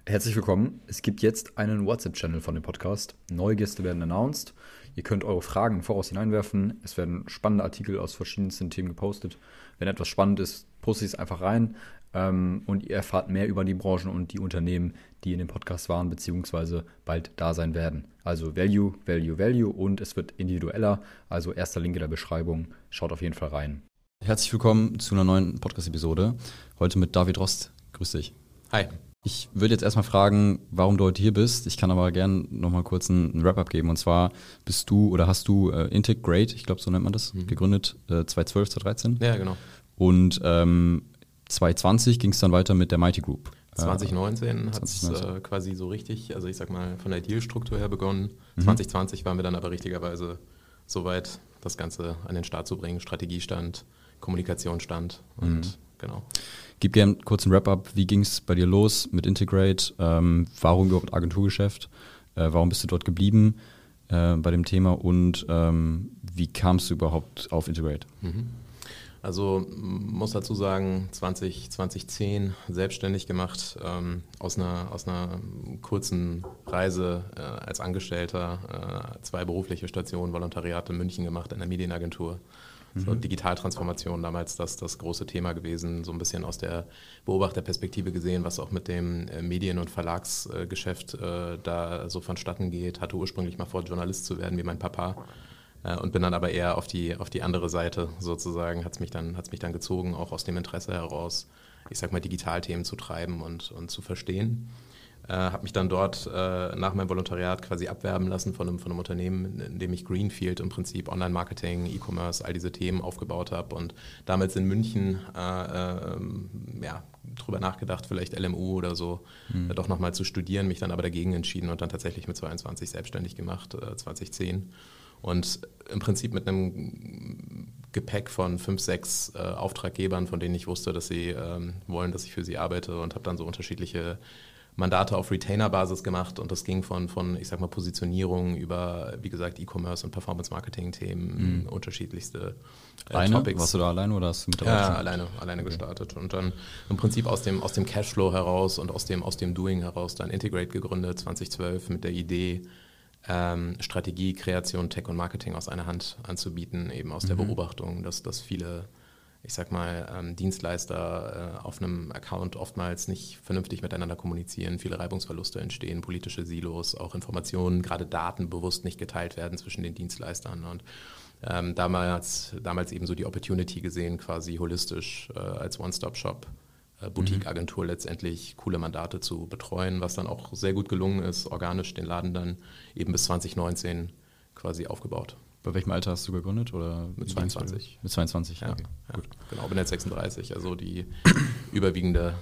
Herzlich willkommen. Es gibt jetzt einen WhatsApp-Channel von dem Podcast. Neue Gäste werden announced. Ihr könnt eure Fragen voraus hineinwerfen. Es werden spannende Artikel aus verschiedensten Themen gepostet. Wenn etwas spannend ist, poste ich es einfach rein. Und ihr erfahrt mehr über die Branchen und die Unternehmen, die in dem Podcast waren, beziehungsweise bald da sein werden. Also Value, Value, Value und es wird individueller. Also erster Link in der Beschreibung. Schaut auf jeden Fall rein. Herzlich willkommen zu einer neuen Podcast-Episode. Heute mit David Rost. Grüß dich. Hi. Ich würde jetzt erstmal fragen, warum du heute hier bist. Ich kann aber gerne nochmal kurz einen Wrap-up geben. Und zwar bist du oder hast du Integrate, ich glaube so nennt man das, gegründet, 2012, 2013. Ja, genau. Und 2020 ging es dann weiter mit der Mighty Group. 2019 hat es quasi so richtig, also ich sag mal von der Deal-Struktur her begonnen. 2020 waren wir dann aber richtigerweise soweit, das Ganze an den Start zu bringen. Strategie stand, Kommunikation stand und genau. Gib gerne kurz einen Wrap-up. Wie ging es bei dir los mit Integrate? Warum überhaupt Agenturgeschäft? Warum bist du dort geblieben bei dem Thema? Und wie kamst du überhaupt auf Integrate? Also muss dazu sagen, 2010 selbstständig gemacht, aus einer kurzen Reise als Angestellter, 2 berufliche Stationen, Volontariat in München gemacht in der Medienagentur. So Digitaltransformation damals das große Thema gewesen, so ein bisschen aus der Beobachterperspektive gesehen, was auch mit dem Medien- und Verlagsgeschäft da so vonstatten geht. Hatte ursprünglich mal vor, Journalist zu werden wie mein Papa und bin dann aber eher auf die andere Seite sozusagen, hat's mich dann gezogen, auch aus dem Interesse heraus, ich sag mal, Digitalthemen zu treiben und zu verstehen. Habe mich dann dort nach meinem Volontariat quasi abwerben lassen von einem Unternehmen, in dem ich Greenfield im Prinzip Online-Marketing, E-Commerce, all diese Themen aufgebaut habe und damals in München drüber nachgedacht, vielleicht LMU oder so, doch nochmal zu studieren, mich dann aber dagegen entschieden und dann tatsächlich mit 22 selbstständig gemacht, 2010 und im Prinzip mit einem Gepäck von 5, 6 Auftraggebern, von denen ich wusste, dass sie wollen, dass ich für sie arbeite und habe dann so unterschiedliche Mandate auf Retainer-Basis gemacht und das ging von ich sag mal, Positionierung über, wie gesagt, E-Commerce und Performance-Marketing-Themen, unterschiedlichste Topics. Warst du da alleine oder hast du mit dabei? Ja, alleine gestartet und dann im Prinzip aus dem Cashflow heraus und aus dem Doing heraus dann Integrate gegründet, 2012 mit der Idee, Strategie, Kreation, Tech und Marketing aus einer Hand anzubieten, eben aus der Beobachtung, dass viele, ich sag mal, Dienstleister auf einem Account oftmals nicht vernünftig miteinander kommunizieren, viele Reibungsverluste entstehen, politische Silos, auch Informationen, gerade Daten bewusst nicht geteilt werden zwischen den Dienstleistern und damals eben so die Opportunity gesehen, quasi holistisch als One-Stop-Shop, Boutique-Agentur letztendlich coole Mandate zu betreuen, was dann auch sehr gut gelungen ist, organisch den Laden dann eben bis 2019 quasi aufgebaut. Bei welchem Alter hast du gegründet? Oder mit 22. Mit 22, ja. Okay. Ja, gut. Genau, bin jetzt 36, also die überwiegende,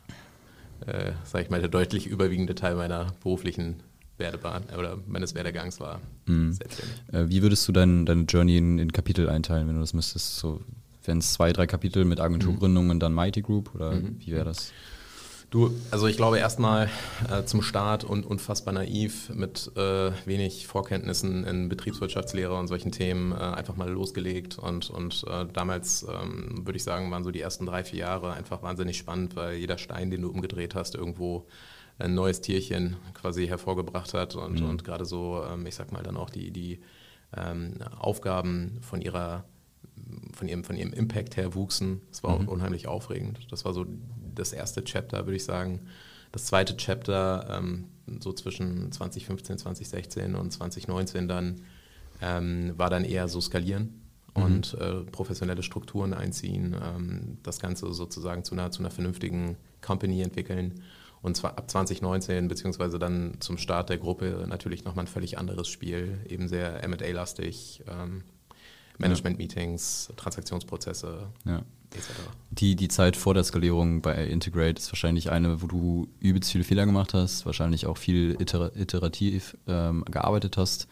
der deutlich überwiegende Teil meiner beruflichen Werdebahn oder meines Werdegangs war selbstständig. Wie würdest du deine Journey in Kapitel einteilen, wenn du das müsstest? So, wären es 2, 3 Kapitel mit Agenturgründung und dann Mighty Group oder wie wäre das? Also ich glaube erstmal zum Start und unfassbar naiv mit wenig Vorkenntnissen in Betriebswirtschaftslehre und solchen Themen einfach mal losgelegt und damals würde ich sagen, waren so die ersten 3, 4 Jahre einfach wahnsinnig spannend, weil jeder Stein, den du umgedreht hast, irgendwo ein neues Tierchen quasi hervorgebracht hat und gerade so, ich sag mal dann auch die Aufgaben von ihrem Impact her wuchsen. Es war unheimlich aufregend. Das war so das erste Chapter, würde ich sagen. Das zweite Chapter, so zwischen 2015, 2016 und 2019 dann, war dann eher so skalieren und professionelle Strukturen einziehen, das Ganze sozusagen zu einer vernünftigen Company entwickeln. Und zwar ab 2019, beziehungsweise dann zum Start der Gruppe natürlich nochmal ein völlig anderes Spiel, eben sehr M&A-lastig, Management-Meetings, Transaktionsprozesse, etc. Die Zeit vor der Skalierung bei Integrate ist wahrscheinlich eine, wo du übelst viele Fehler gemacht hast, wahrscheinlich auch viel iterativ gearbeitet hast.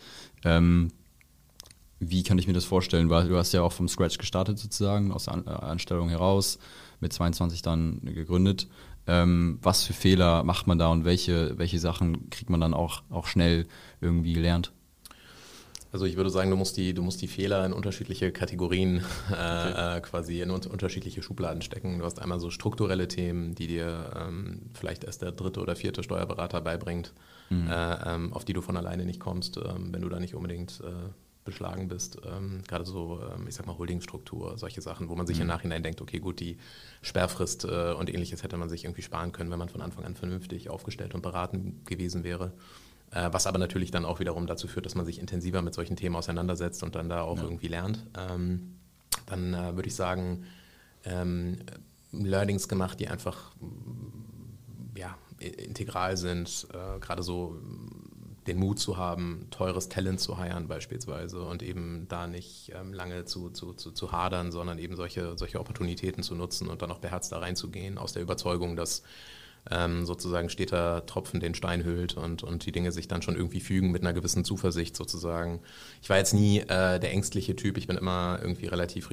Wie kann ich mir das vorstellen? Weil du hast ja auch vom Scratch gestartet sozusagen, aus der Anstellung heraus, mit 22 dann gegründet. Was für Fehler macht man da und welche Sachen kriegt man dann auch schnell irgendwie gelernt? Also ich würde sagen, du musst die Fehler in unterschiedliche Kategorien quasi in unterschiedliche Schubladen stecken. Du hast einmal so strukturelle Themen, die dir vielleicht erst der 3. oder 4. Steuerberater beibringt, auf die du von alleine nicht kommst, wenn du da nicht unbedingt beschlagen bist. Gerade so, ich sag mal, Holdingstruktur, solche Sachen, wo man sich im Nachhinein denkt, okay, gut, die Sperrfrist und ähnliches hätte man sich irgendwie sparen können, wenn man von Anfang an vernünftig aufgestellt und beraten gewesen wäre. Was aber natürlich dann auch wiederum dazu führt, dass man sich intensiver mit solchen Themen auseinandersetzt und dann da auch irgendwie lernt. Dann würde ich sagen, Learnings gemacht, die einfach integral sind, gerade so den Mut zu haben, teures Talent zu hiren beispielsweise und eben da nicht lange zu hadern, sondern eben solche Opportunitäten zu nutzen und dann auch beherzt da reinzugehen, aus der Überzeugung, dass sozusagen steter Tropfen den Stein hüllt und die Dinge sich dann schon irgendwie fügen mit einer gewissen Zuversicht sozusagen. Ich war jetzt nie der ängstliche Typ, ich bin immer irgendwie relativ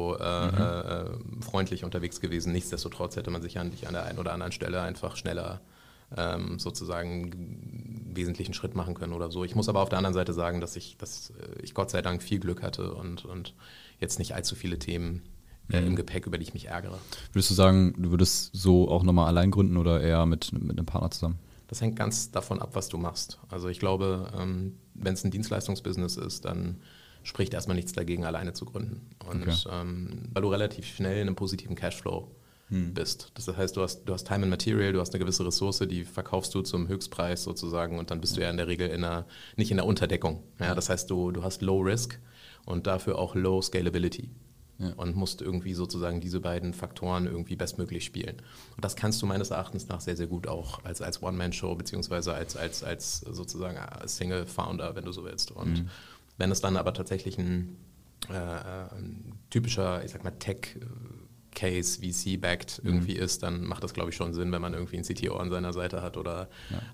risikofreundlich unterwegs gewesen. Nichtsdestotrotz hätte man sich an der einen oder anderen Stelle einfach schneller sozusagen einen wesentlichen Schritt machen können oder so. Ich muss aber auf der anderen Seite sagen, dass ich Gott sei Dank viel Glück hatte und jetzt nicht allzu viele Themen im Gepäck, über die ich mich ärgere. Würdest du sagen, du würdest so auch nochmal allein gründen oder eher mit einem Partner zusammen? Das hängt ganz davon ab, was du machst. Also ich glaube, wenn es ein Dienstleistungsbusiness ist, dann spricht erstmal nichts dagegen, alleine zu gründen. Und weil du relativ schnell in einem positiven Cashflow bist. Das heißt, du hast Time and Material, du hast eine gewisse Ressource, die verkaufst du zum Höchstpreis sozusagen und dann bist du ja in der Regel nicht in der Unterdeckung. Ja, das heißt, du hast Low Risk und dafür auch Low Scalability. Ja. Und musst irgendwie sozusagen diese beiden Faktoren irgendwie bestmöglich spielen. Und das kannst du meines Erachtens nach sehr, sehr gut auch als One-Man-Show beziehungsweise als sozusagen Single-Founder, wenn du so willst. Und wenn es dann aber tatsächlich ein typischer, ich sag mal, Tech-Case, VC-backed irgendwie ist, dann macht das, glaube ich, schon Sinn, wenn man irgendwie einen CTO an seiner Seite hat oder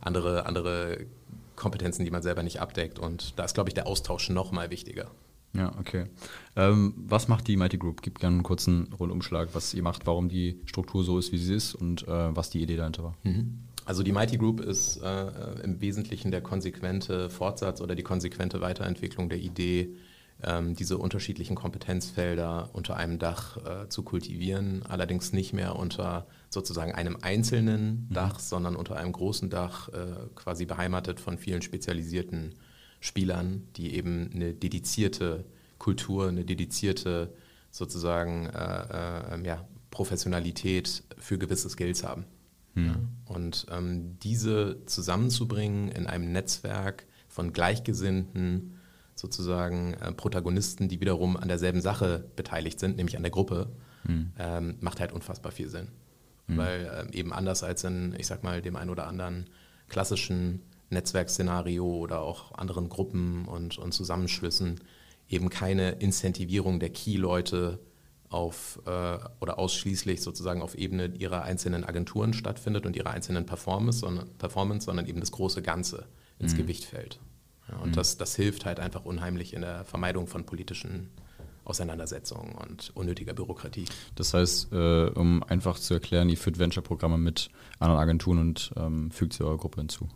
andere Kompetenzen, die man selber nicht abdeckt. Und da ist, glaube ich, der Austausch noch mal wichtiger. Ja, okay. Was macht die Mighty Group? Gib gerne einen kurzen Rundumschlag, was ihr macht, warum die Struktur so ist, wie sie ist und was die Idee dahinter war. Also die Mighty Group ist im Wesentlichen der konsequente Fortsatz oder die konsequente Weiterentwicklung der Idee, diese unterschiedlichen Kompetenzfelder unter einem Dach zu kultivieren, allerdings nicht mehr unter sozusagen einem einzelnen Dach, sondern unter einem großen Dach, quasi beheimatet von vielen spezialisierten Spielern, die eben eine dedizierte Kultur, eine dedizierte sozusagen Professionalität für gewisse Skills haben. Ja. Und diese zusammenzubringen in einem Netzwerk von Gleichgesinnten sozusagen Protagonisten, die wiederum an derselben Sache beteiligt sind, nämlich an der Gruppe, macht halt unfassbar viel Sinn. Weil eben anders als in, ich sag mal, dem einen oder anderen klassischen Netzwerkszenario oder auch anderen Gruppen und Zusammenschlüssen eben keine Incentivierung der Key-Leute oder ausschließlich sozusagen auf Ebene ihrer einzelnen Agenturen stattfindet und ihrer einzelnen Performance, sondern eben das große Ganze ins Gewicht fällt. Ja, und das hilft halt einfach unheimlich in der Vermeidung von politischen Auseinandersetzungen und unnötiger Bürokratie. Das heißt, um einfach zu erklären, ihr führt Venture-Programme mit anderen Agenturen und fügt sie eurer Gruppe hinzu.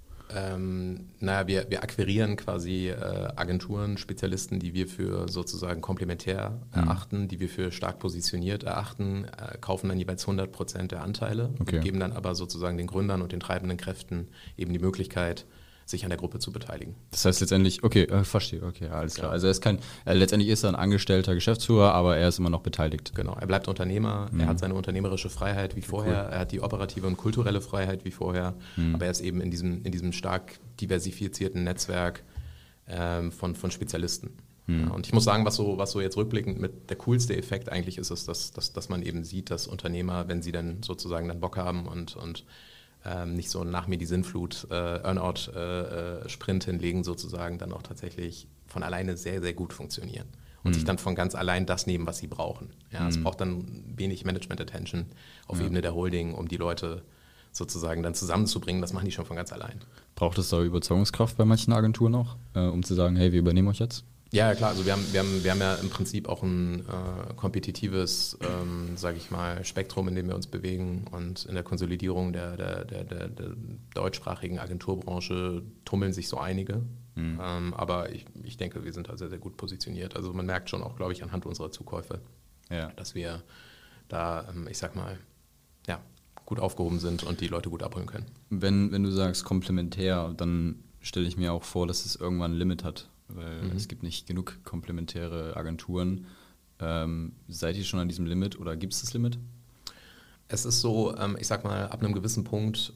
Wir akquirieren quasi Agenturen, Spezialisten, die wir für sozusagen komplementär erachten, die wir für stark positioniert erachten, kaufen dann jeweils 100% der Anteile und geben dann aber sozusagen den Gründern und den treibenden Kräften eben die Möglichkeit, sich an der Gruppe zu beteiligen. Das heißt letztendlich, verstehe, alles klar. Ja. Also er ist letztendlich ist er ein angestellter Geschäftsführer, aber er ist immer noch beteiligt. Genau, er bleibt Unternehmer, er hat seine unternehmerische Freiheit wie vorher, er hat die operative und kulturelle Freiheit wie vorher, aber er ist eben in diesem stark diversifizierten Netzwerk von Spezialisten. Ja, und ich muss sagen, was so jetzt rückblickend mit der coolste Effekt eigentlich ist, dass man eben sieht, dass Unternehmer, wenn sie dann sozusagen dann Bock haben und nicht so nach mir die Sinnflut Earnout-Sprint hinlegen sozusagen, dann auch tatsächlich von alleine sehr, sehr gut funktionieren und sich dann von ganz allein das nehmen, was sie brauchen. Ja, es braucht dann wenig Management-Attention auf Ebene der Holding, um die Leute sozusagen dann zusammenzubringen. Das machen die schon von ganz allein. Braucht es da Überzeugungskraft bei manchen Agenturen auch, um zu sagen, hey, wir übernehmen euch jetzt? Ja, klar, also wir haben ja im Prinzip auch ein kompetitives, sage ich mal, Spektrum, in dem wir uns bewegen, und in der Konsolidierung der deutschsprachigen Agenturbranche tummeln sich so einige. Aber ich denke, wir sind da sehr, sehr gut positioniert. Also man merkt schon auch, glaube ich, anhand unserer Zukäufe, dass wir da, ich sag mal, ja, gut aufgehoben sind und die Leute gut abholen können. Wenn du sagst komplementär, dann stelle ich mir auch vor, dass es irgendwann ein Limit hat, weil es gibt nicht genug komplementäre Agenturen. Seid ihr schon an diesem Limit oder gibt es das Limit? Es ist so, ich sag mal, ab einem gewissen Punkt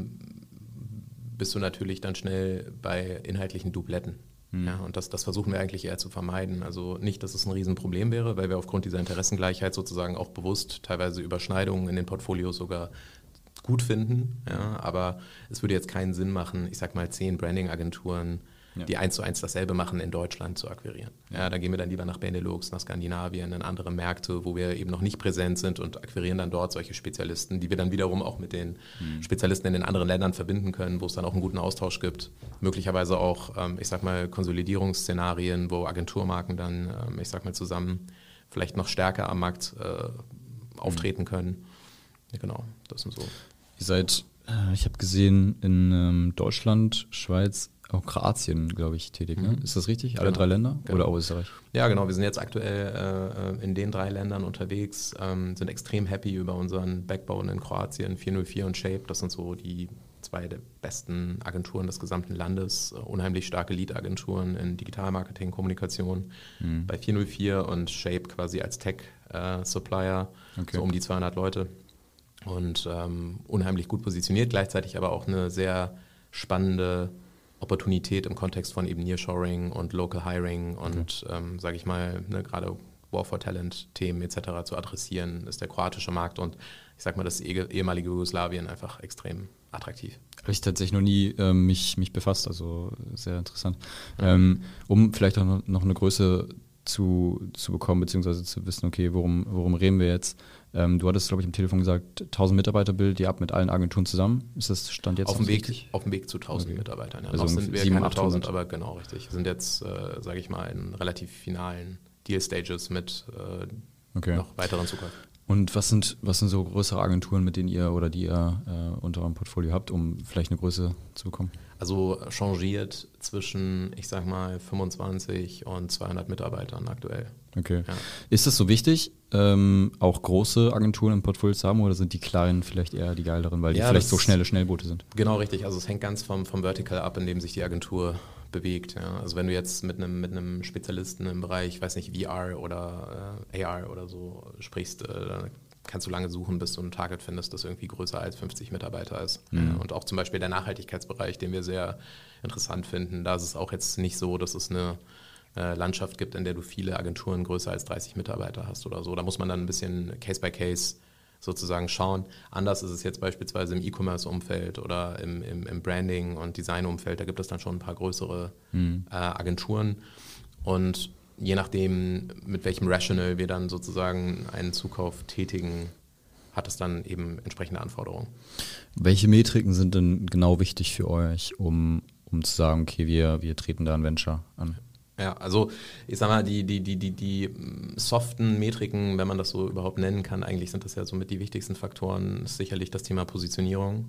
bist du natürlich dann schnell bei inhaltlichen Dubletten. Ja, und das versuchen wir eigentlich eher zu vermeiden. Also nicht, dass es ein Riesenproblem wäre, weil wir aufgrund dieser Interessengleichheit sozusagen auch bewusst teilweise Überschneidungen in den Portfolios sogar gut finden. Ja, aber es würde jetzt keinen Sinn machen, ich sag mal 10 Branding-Agenturen, die 1:1 dasselbe machen, in Deutschland zu akquirieren. Ja, da gehen wir dann lieber nach Benelux, nach Skandinavien, in andere Märkte, wo wir eben noch nicht präsent sind und akquirieren dann dort solche Spezialisten, die wir dann wiederum auch mit den Spezialisten in den anderen Ländern verbinden können, wo es dann auch einen guten Austausch gibt. Möglicherweise auch, ich sag mal, Konsolidierungsszenarien, wo Agenturmarken dann, ich sag mal, zusammen vielleicht noch stärker am Markt auftreten können. Ja, genau, das sind so. Ihr seid, ich habe gesehen, in Deutschland, Schweiz, auch Kroatien, glaube ich, tätig. Ne? Ist das richtig? Alle 3 Länder? Genau. Oder auch Österreich? Ja, genau. Wir sind jetzt aktuell in den 3 Ländern unterwegs, sind extrem happy über unseren Backbone in Kroatien, 404 und Shape. Das sind so die 2 der besten Agenturen des gesamten Landes. Unheimlich starke Lead-Agenturen in Digitalmarketing, Kommunikation. Bei 404 und Shape quasi als Tech-Supplier, so um die 200 Leute. Und unheimlich gut positioniert, gleichzeitig aber auch eine sehr spannende Opportunität im Kontext von eben Nearshoring und Local Hiring und, sage ich mal, gerade War for Talent-Themen etc. zu adressieren, ist der kroatische Markt und ich sag mal, das ehemalige Jugoslawien einfach extrem attraktiv. Habe ich tatsächlich noch nie mich befasst, also sehr interessant. Um vielleicht auch noch eine Größe zu bekommen, beziehungsweise zu wissen, okay, worum reden wir jetzt? Du hattest, glaube ich, am Telefon gesagt, 1000 Mitarbeiter bildet ihr ab mit allen Agenturen zusammen. Ist das Stand jetzt auf dem Weg zu 1000 Mitarbeitern. Ja. Also noch sind wir 700, keine 800. 1000, aber genau richtig. Wir sind jetzt, sage ich mal, in relativ finalen Deal-Stages mit noch weiteren Zukäufen. Und was sind so größere Agenturen, mit denen ihr oder die ihr unter eurem Portfolio habt, um vielleicht eine Größe zu bekommen? Also changiert zwischen, ich sag mal, 25 und 200 Mitarbeitern aktuell. Okay. Ja. Ist das so wichtig, auch große Agenturen im Portfolio zu haben oder sind die kleinen vielleicht eher die geileren, weil die vielleicht so schnelle Schnellboote sind? Genau, richtig. Also es hängt ganz vom Vertical ab, in dem sich die Agentur bewegt. Ja. Also wenn du jetzt mit einem Spezialisten im Bereich, weiß nicht, VR oder AR oder so sprichst, dann kannst du lange suchen, bis du ein Target findest, das irgendwie größer als 50 Mitarbeiter ist. Und auch zum Beispiel der Nachhaltigkeitsbereich, den wir sehr interessant finden, da ist es auch jetzt nicht so, dass es eine Landschaft gibt, in der du viele Agenturen größer als 30 Mitarbeiter hast oder so. Da muss man dann ein bisschen Case by Case sozusagen schauen. Anders ist es jetzt beispielsweise im E-Commerce-Umfeld oder im Branding- und Design-Umfeld. Da gibt es dann schon ein paar größere Agenturen. Und je nachdem, mit welchem Rational wir dann sozusagen einen Zukauf tätigen, hat es dann eben entsprechende Anforderungen. Welche Metriken sind denn genau wichtig für euch, um zu sagen, okay, wir treten da ein Venture an? Ja, also ich sag mal, die soften Metriken, wenn man das so überhaupt nennen kann, eigentlich sind das ja somit die wichtigsten Faktoren, ist sicherlich das Thema Positionierung.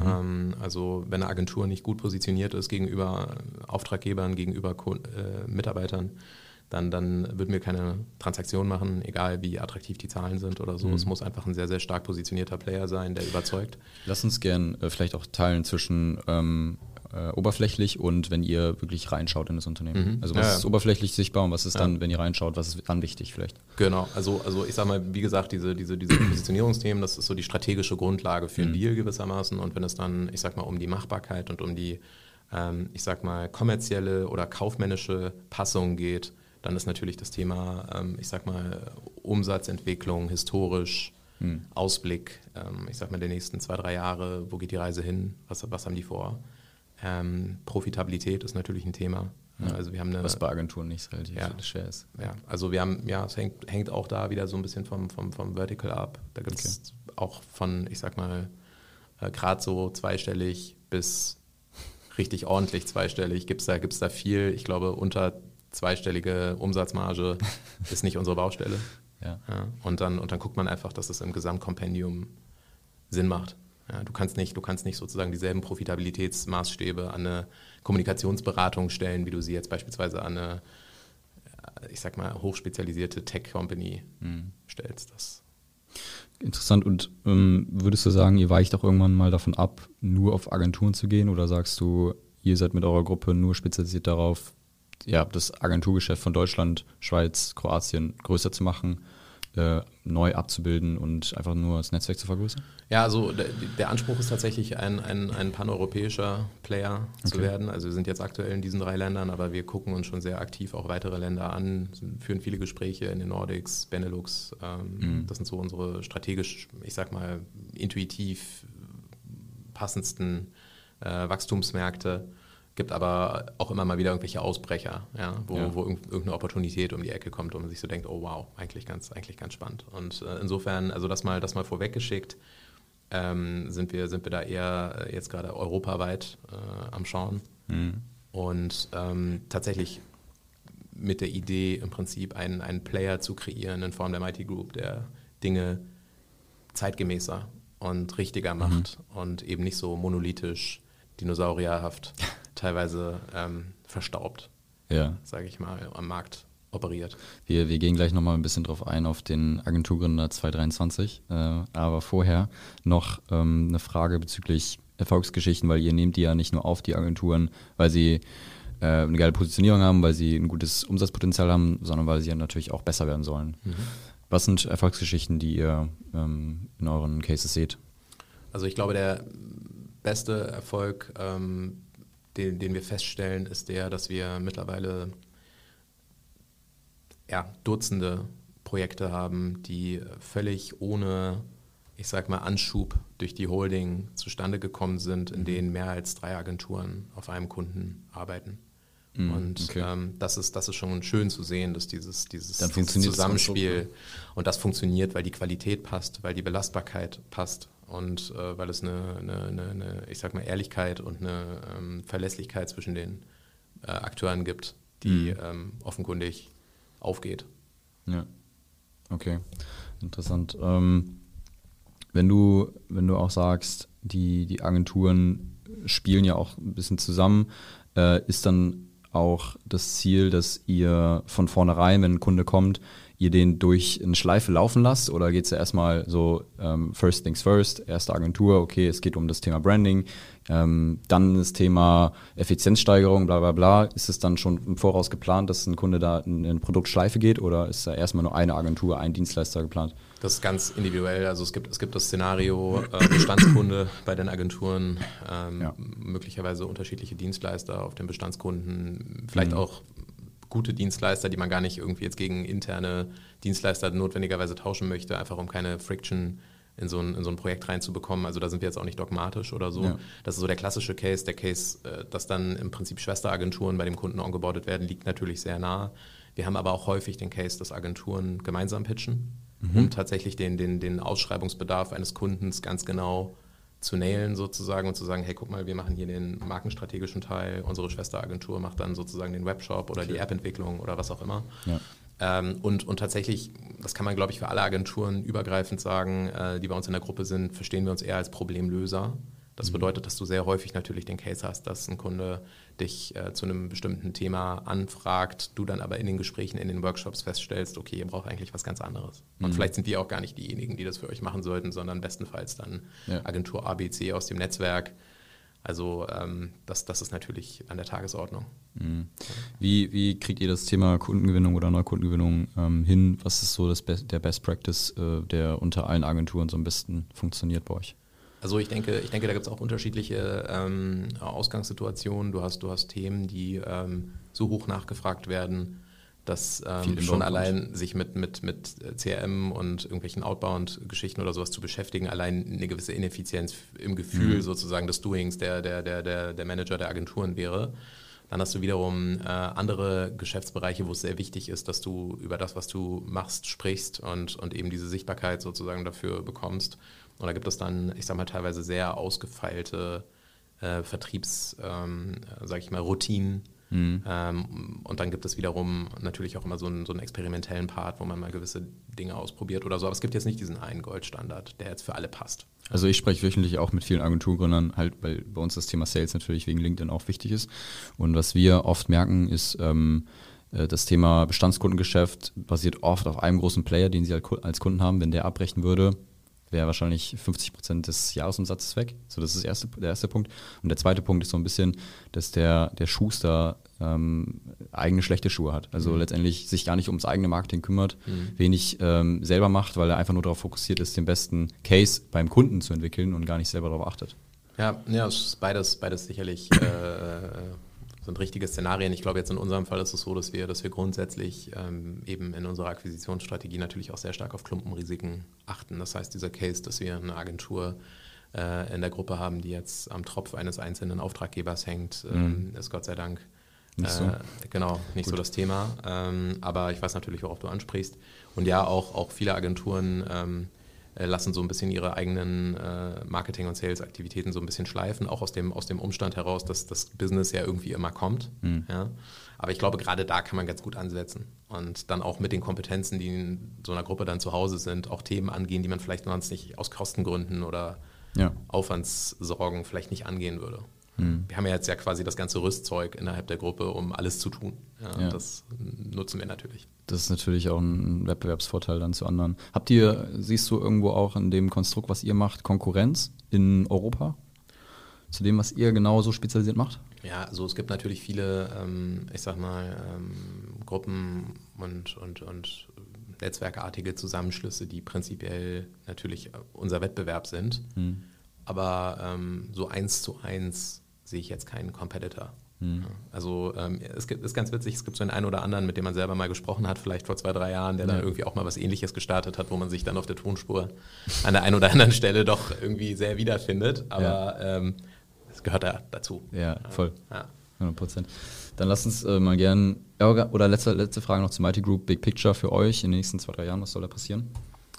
Also wenn eine Agentur nicht gut positioniert ist gegenüber Auftraggebern, gegenüber Mitarbeitern, dann würden wir keine Transaktion machen, egal wie attraktiv die Zahlen sind oder so. Es muss einfach ein sehr, sehr stark positionierter Player sein, der überzeugt. Lass uns gern vielleicht auch teilen zwischen oberflächlich und wenn ihr wirklich reinschaut in das Unternehmen. Also was ist oberflächlich sichtbar und was ist dann, wenn ihr reinschaut, was ist dann wichtig vielleicht? Genau, also ich sag mal, wie gesagt, diese Positionierungsthemen, das ist so die strategische Grundlage für einen Deal gewissermaßen und wenn es dann, ich sag mal, um die Machbarkeit und um die, ich sag mal, kommerzielle oder kaufmännische Passung geht, dann ist natürlich das Thema, ich sag mal, Umsatzentwicklung, historisch, Ausblick, ich sag mal, der nächsten 2-3 Jahre, wo geht die Reise hin, was haben die vor? Profitabilität ist natürlich ein Thema. Ja, also wir haben was bei Agenturen nicht relativ schwer ist. Ja, also wir haben, es hängt auch da wieder so ein bisschen vom Vertical ab. Da gibt es auch von, ich sag mal, gerade so zweistellig bis richtig ordentlich zweistellig, gibt's da viel. Ich glaube, unter zweistellige Umsatzmarge ist nicht unsere Baustelle. Ja, und dann guckt man einfach, dass es im Gesamtkompendium Sinn macht. Ja, du kannst nicht sozusagen dieselben Profitabilitätsmaßstäbe an eine Kommunikationsberatung stellen, wie du sie jetzt beispielsweise an eine, ich sag mal, hochspezialisierte Tech-Company stellst. Das Interessant. Und würdest du sagen, ihr weicht auch irgendwann mal davon ab, nur auf Agenturen zu gehen? Oder sagst du, ihr seid mit eurer Gruppe nur spezialisiert darauf, ja, das Agenturgeschäft von Deutschland, Schweiz, Kroatien größer zu machen, neu abzubilden und einfach nur das Netzwerk zu vergrößern? Ja, also der Anspruch ist tatsächlich, ein paneuropäischer Player zu werden. Also wir sind jetzt aktuell in diesen 3 Ländern, aber wir gucken uns schon sehr aktiv auch weitere Länder an, führen viele Gespräche in den Nordics, Benelux. Das sind so unsere strategisch, ich sag mal, intuitiv passendsten Wachstumsmärkte. Gibt aber auch immer mal wieder irgendwelche Ausbrecher, wo irgendeine Opportunität um die Ecke kommt und man sich so denkt, oh wow, eigentlich ganz spannend. Und insofern, also das mal vorweggeschickt, sind wir da eher jetzt gerade europaweit am Schauen und tatsächlich mit der Idee im Prinzip einen Player zu kreieren in Form der Mighty Group, der Dinge zeitgemäßer und richtiger macht und eben nicht so monolithisch, dinosaurierhaft, teilweise verstaubt, sage ich mal, am Markt operiert. Wir gehen gleich nochmal ein bisschen drauf ein, auf den Agenturgründer 2023, aber vorher noch eine Frage bezüglich Erfolgsgeschichten, weil ihr nehmt die ja nicht nur auf, die Agenturen, weil sie eine geile Positionierung haben, weil sie ein gutes Umsatzpotenzial haben, sondern weil sie ja natürlich auch besser werden sollen. Was sind Erfolgsgeschichten, die ihr in euren Cases seht? Also ich glaube, der beste Erfolg, den wir feststellen, ist der, dass wir mittlerweile Dutzende Projekte haben, die völlig ohne, ich sag mal, Anschub durch die Holding zustande gekommen sind, in denen mehr als 3 Agenturen auf einem Kunden arbeiten. Und das ist schon schön zu sehen, dass dieses Zusammenspiel und das funktioniert, weil die Qualität passt, weil die Belastbarkeit passt und weil es eine, ich sag mal, Ehrlichkeit und eine Verlässlichkeit zwischen den Akteuren gibt, die offenkundig aufgeht. Ja, okay, interessant. Wenn du auch sagst, die Agenturen spielen ja auch ein bisschen zusammen, ist dann auch das Ziel, dass ihr von vornherein, wenn ein Kunde kommt, ihr den durch eine Schleife laufen lasst, oder geht es ja erstmal so first things first, erste Agentur, okay, es geht um das Thema Branding, dann das Thema Effizienzsteigerung, bla bla bla. Ist es dann schon im Voraus geplant, dass ein Kunde da in eine Produktschleife geht, oder ist da erstmal nur eine Agentur, ein Dienstleister geplant? Das ist ganz individuell. Also es gibt das Szenario Bestandskunde bei den Agenturen, möglicherweise unterschiedliche Dienstleister auf den Bestandskunden, vielleicht auch gute Dienstleister, die man gar nicht irgendwie jetzt gegen interne Dienstleister notwendigerweise tauschen möchte, einfach um keine Friction in so ein Projekt reinzubekommen. Also da sind wir jetzt auch nicht dogmatisch oder so. Ja. Das ist so der klassische Case. Der Case, dass dann im Prinzip Schwesteragenturen bei dem Kunden ongeboardet werden, liegt natürlich sehr nah. Wir haben aber auch häufig den Case, dass Agenturen gemeinsam pitchen, um tatsächlich den Ausschreibungsbedarf eines Kundens ganz genau zu nailen sozusagen und zu sagen, hey, guck mal, wir machen hier den markenstrategischen Teil, unsere Schwesteragentur macht dann sozusagen den Webshop oder die App-Entwicklung oder was auch immer. Ja. Und tatsächlich, das kann man, glaube ich, für alle Agenturen übergreifend sagen, die bei uns in der Gruppe sind, verstehen wir uns eher als Problemlöser. Das bedeutet, dass du sehr häufig natürlich den Case hast, dass ein Kunde dich zu einem bestimmten Thema anfragt, du dann aber in den Gesprächen, in den Workshops feststellst, okay, ihr braucht eigentlich was ganz anderes. Und vielleicht sind wir auch gar nicht diejenigen, die das für euch machen sollten, sondern bestenfalls dann Agentur ABC aus dem Netzwerk. Also das ist natürlich an der Tagesordnung. Wie kriegt ihr das Thema Kundengewinnung oder Neukundengewinnung hin? Was ist so der Best Practice, der unter allen Agenturen so am besten funktioniert bei euch? Also ich denke, da gibt es auch unterschiedliche Ausgangssituationen. Du hast Themen, die so hoch nachgefragt werden, dass schon allein sich mit CRM und irgendwelchen Outbound-Geschichten oder sowas zu beschäftigen, allein eine gewisse Ineffizienz im Gefühl sozusagen des Doings der Manager der Agenturen wäre. Dann hast du wiederum andere Geschäftsbereiche, wo es sehr wichtig ist, dass du über das, was du machst, sprichst und eben diese Sichtbarkeit sozusagen dafür bekommst. Und da gibt es dann, ich sag mal, teilweise sehr ausgefeilte Vertriebs, sag ich mal, Routinen, Und dann gibt es wiederum natürlich auch immer so einen experimentellen Part, wo man mal gewisse Dinge ausprobiert oder so. Aber es gibt jetzt nicht diesen einen Goldstandard, der jetzt für alle passt. Also ich spreche wöchentlich auch mit vielen Agenturgründern, halt, weil bei uns das Thema Sales natürlich wegen LinkedIn auch wichtig ist. Und was wir oft merken, ist, das Thema Bestandskundengeschäft basiert oft auf einem großen Player, den sie als Kunden haben. Wenn der abbrechen würde, wäre wahrscheinlich 50% des Jahresumsatzes weg. So, das ist der erste Punkt. Und der zweite Punkt ist so ein bisschen, dass der Schuster eigene schlechte Schuhe hat. Also letztendlich sich gar nicht ums eigene Marketing kümmert, wenig selber macht, weil er einfach nur darauf fokussiert ist, den besten Case beim Kunden zu entwickeln und gar nicht selber darauf achtet. Ja, es ist beides sicherlich sind richtige Szenarien. Ich glaube, jetzt in unserem Fall ist es so, dass wir grundsätzlich eben in unserer Akquisitionsstrategie natürlich auch sehr stark auf Klumpenrisiken achten. Das heißt, dieser Case, dass wir eine Agentur in der Gruppe haben, die jetzt am Tropf eines einzelnen Auftraggebers hängt, ist Gott sei Dank nicht so das Thema. Aber ich weiß natürlich, worauf du ansprichst. Und ja, auch viele Agenturen lassen so ein bisschen ihre eigenen Marketing- und Sales-Aktivitäten so ein bisschen schleifen, auch aus dem Umstand heraus, dass das Business ja irgendwie immer kommt. Ja? Aber ich glaube, gerade da kann man ganz gut ansetzen und dann auch mit den Kompetenzen, die in so einer Gruppe dann zu Hause sind, auch Themen angehen, die man vielleicht sonst nicht aus Kostengründen oder Aufwandssorgen vielleicht nicht angehen würde. Wir haben ja jetzt quasi das ganze Rüstzeug innerhalb der Gruppe, um alles zu tun. Ja. Das nutzen wir natürlich. Das ist natürlich auch ein Wettbewerbsvorteil dann zu anderen. Siehst du irgendwo auch in dem Konstrukt, was ihr macht, Konkurrenz in Europa? Zu dem, was ihr genau so spezialisiert macht? Ja, also es gibt natürlich viele, Gruppen und netzwerkartige Zusammenschlüsse, die prinzipiell natürlich unser Wettbewerb sind. Aber so 1:1 sehe ich jetzt keinen Competitor. Also es ist ganz witzig, es gibt so einen oder anderen, mit dem man selber mal gesprochen hat, vielleicht vor 2-3 Jahren, der dann irgendwie auch mal was Ähnliches gestartet hat, wo man sich dann auf der Tonspur an der einen oder anderen Stelle doch irgendwie sehr wiederfindet. Aber es gehört dazu. Ja, voll. Ja. 100%. Dann lasst uns mal gern, oder letzte Frage noch zu Mighty Group, Big Picture für euch in den nächsten 2-3 Jahren, was soll da passieren?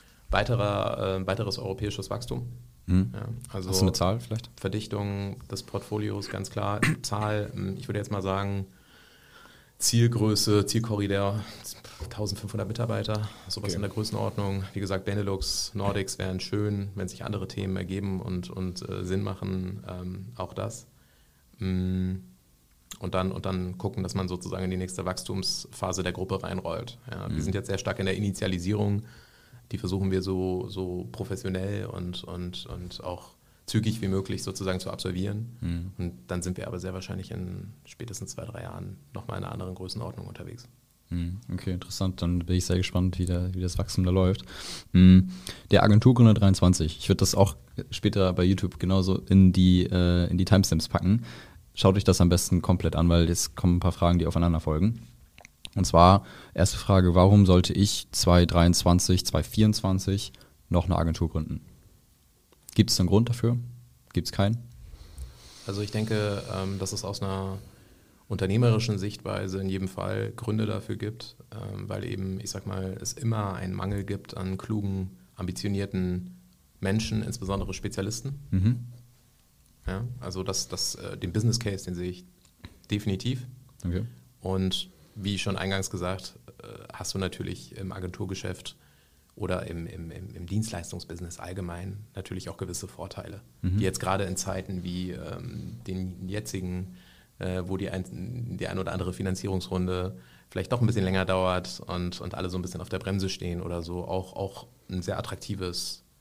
Weiteres europäisches Wachstum. Ja, also hast du eine Zahl vielleicht? Verdichtung des Portfolios, ganz klar. Zahl, ich würde jetzt mal sagen, Zielgröße, Zielkorridor, 1500 Mitarbeiter, sowas in der Größenordnung. Wie gesagt, Benelux, Nordics wären schön, wenn sich andere Themen ergeben und Sinn machen, auch das. Und dann gucken, dass man sozusagen in die nächste Wachstumsphase der Gruppe reinrollt. Ja, wir sind jetzt sehr stark in der Initialisierung. Die versuchen wir so professionell und auch zügig wie möglich sozusagen zu absolvieren. Und dann sind wir aber sehr wahrscheinlich in spätestens 2-3 Jahren nochmal in einer anderen Größenordnung unterwegs. Okay, interessant. Dann bin ich sehr gespannt, wie das Wachstum da läuft. Der Agenturgründer 23, ich würde das auch später bei YouTube genauso in die Timestamps packen. Schaut euch das am besten komplett an, weil jetzt kommen ein paar Fragen, die aufeinander folgen. Und zwar, erste Frage, warum sollte ich 2023, 2024 noch eine Agentur gründen? Gibt es einen Grund dafür? Gibt es keinen? Also ich denke, dass es aus einer unternehmerischen Sichtweise in jedem Fall Gründe dafür gibt, weil eben, ich sag mal, es immer einen Mangel gibt an klugen, ambitionierten Menschen, insbesondere Spezialisten. Ja, also den Business Case, den sehe ich definitiv. Okay. Und wie schon eingangs gesagt, hast du natürlich im Agenturgeschäft oder im Dienstleistungsbusiness allgemein natürlich auch gewisse Vorteile, die jetzt gerade in Zeiten wie den jetzigen, wo die ein oder andere Finanzierungsrunde vielleicht doch ein bisschen länger dauert und alle so ein bisschen auf der Bremse stehen oder so, auch eine sehr attraktive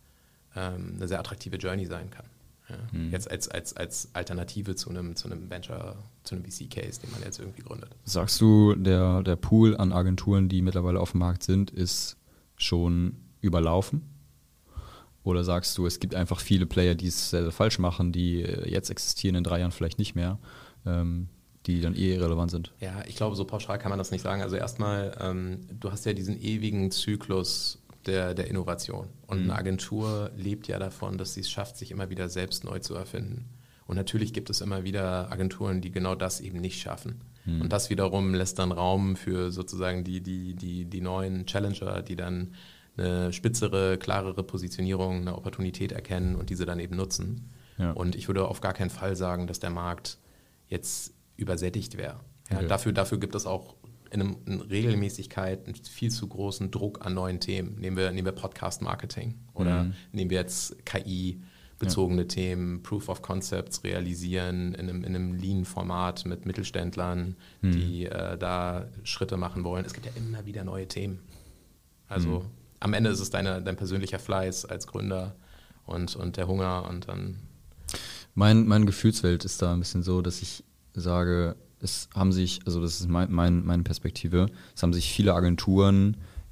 Journey sein kann. Ja, jetzt als Alternative zu einem Venture, zu einem VC-Case, den man jetzt irgendwie gründet. Sagst du, der Pool an Agenturen, die mittlerweile auf dem Markt sind, ist schon überlaufen? Oder sagst du, es gibt einfach viele Player, die es sehr, sehr falsch machen, die jetzt existieren, in 3 Jahren vielleicht nicht mehr, die dann irrelevant sind? Ja, ich glaube, so pauschal kann man das nicht sagen. Also erstmal, du hast ja diesen ewigen Zyklus der Innovation. Und eine Agentur lebt ja davon, dass sie es schafft, sich immer wieder selbst neu zu erfinden. Und natürlich gibt es immer wieder Agenturen, die genau das eben nicht schaffen. Und das wiederum lässt dann Raum für sozusagen die neuen Challenger, die dann eine spitzere, klarere Positionierung, eine Opportunität erkennen und diese dann eben nutzen. Ja. Und ich würde auf gar keinen Fall sagen, dass der Markt jetzt übersättigt wäre. Ja, dafür gibt es auch in Regelmäßigkeit einen viel zu großen Druck an neuen Themen. Nehmen wir Podcast-Marketing oder nehmen wir jetzt KI-bezogene Themen, Proof of Concepts realisieren in einem Lean-Format mit Mittelständlern, die da Schritte machen wollen. Es gibt ja immer wieder neue Themen. Also am Ende ist es dein persönlicher Fleiß als Gründer und der Hunger und dann... Meine Gefühlswelt ist da ein bisschen so, dass ich sage, es haben sich, also das ist meine Perspektive, es haben sich viele Agenturen